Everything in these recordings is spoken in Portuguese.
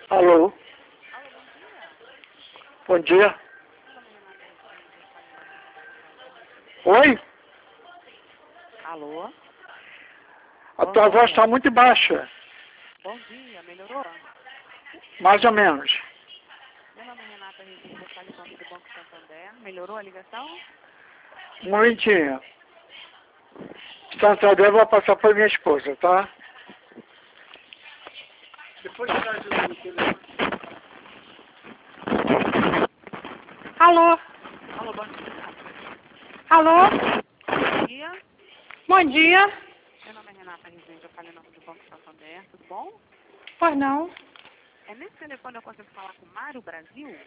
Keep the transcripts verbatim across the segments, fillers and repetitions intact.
Alô? Alô, bom dia. Bom dia. Meu nome é Renata Rezende, eu falo em nome do Banco Santander. Oi? Alô? A Bom tua voz dia. está muito baixa. Bom dia, melhorou? Mais ou menos. Meu nome é Renata Rezende, eu falo em nome do Banco Santander. Melhorou a ligação? Um momentinho. Santander, vou passar para minha esposa, tá? Depois você ajuda no telefone. Alô? Alô, bom dia. Alô? Bom dia. Bom dia. Meu nome é Renata Rezende, eu falo em nome do Banco Santander. Tudo bom? Pois não. É nesse telefone eu consigo falar com o Mário Brasil?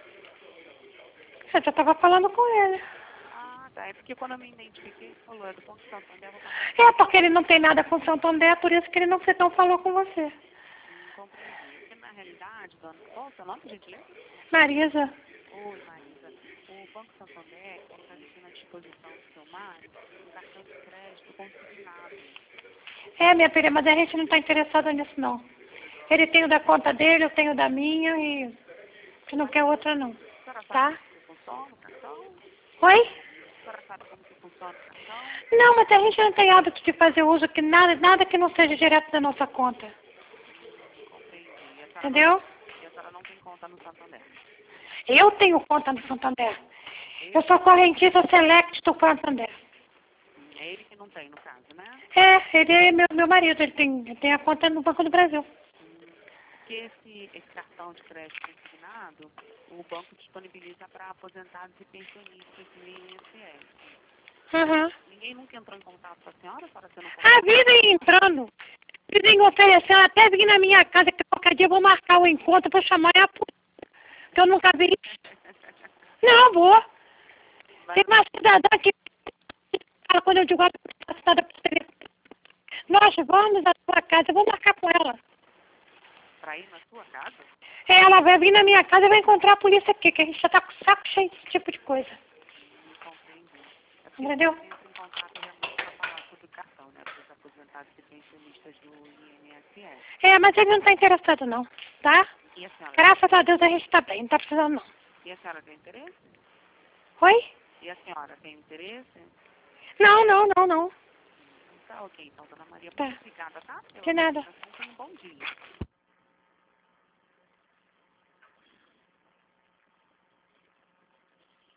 Eu já estava falando com ele. Ah, tá. É porque quando eu me identifiquei, você falou, é do Banco Santander, eu vou passar. É, porque ele não tem nada com Santander, por isso que ele não, não falou com você. Hum, compreendi. É porque na realidade, dona... qual é o seu nome, gentileza? Marisa. Oi, Marisa. O Banco Santander está deixando à disposição do seu Mário um cartão de crédito consignado. É, minha filha, mas a gente não está interessado nisso, não. Ele tem o da conta dele, eu tenho o da minha e que não quer outra, não. A senhora sabe Tá? como que funciona o cartão? Oi? A senhora sabe como que funciona o cartão? Não, mas a gente não tem hábito de fazer uso que nada, nada que não seja direto da nossa conta. Hum, compreendi. E a senhora não, Entendeu? e a senhora não tem conta no Santander? Eu tenho conta no Santander. Eu Ele, sou correntista Select do Santander. hum, é ele que não tem, no caso, né? É, ele é meu, meu marido, ele tem, ele tem a conta no Banco do Brasil. Hum, porque esse, esse cartão de crédito consignado, o banco disponibiliza para aposentados e pensionistas do I N S S. Uhum. Ninguém nunca entrou em contato com a senhora, a senhora você não A consegue? vida entrando. Vivem oferecendo até vir na minha casa, que qualquer dia eu vou marcar o encontro para chamar a puta. Que eu nunca vi isso. Não, vou. Tem uma cidadã que fala quando eu digo a cidadã pra você. Nós vamos à sua casa, eu vou marcar com ela. Para ir na sua casa? Ela vai vir na minha casa e vai encontrar a polícia aqui, que a gente já tá com o saco cheio desse tipo de coisa. Hum, compreendi. É porque Entendeu? você entra em contato realmente para falar sobre o cartão, né? Para os aposentados e pensionistas do I N S S. É, mas ele não tá interessado não, tá? E a senhora? Graças a Deus a gente tá bem, não tá precisando não. E a senhora tem interesse? Oi? E a senhora tem interesse? Não, não, não, não. Tá ok, então, dona Maria. Tá. Muito obrigada, tá? Pela De nada. apresentação. Tenha um bom dia.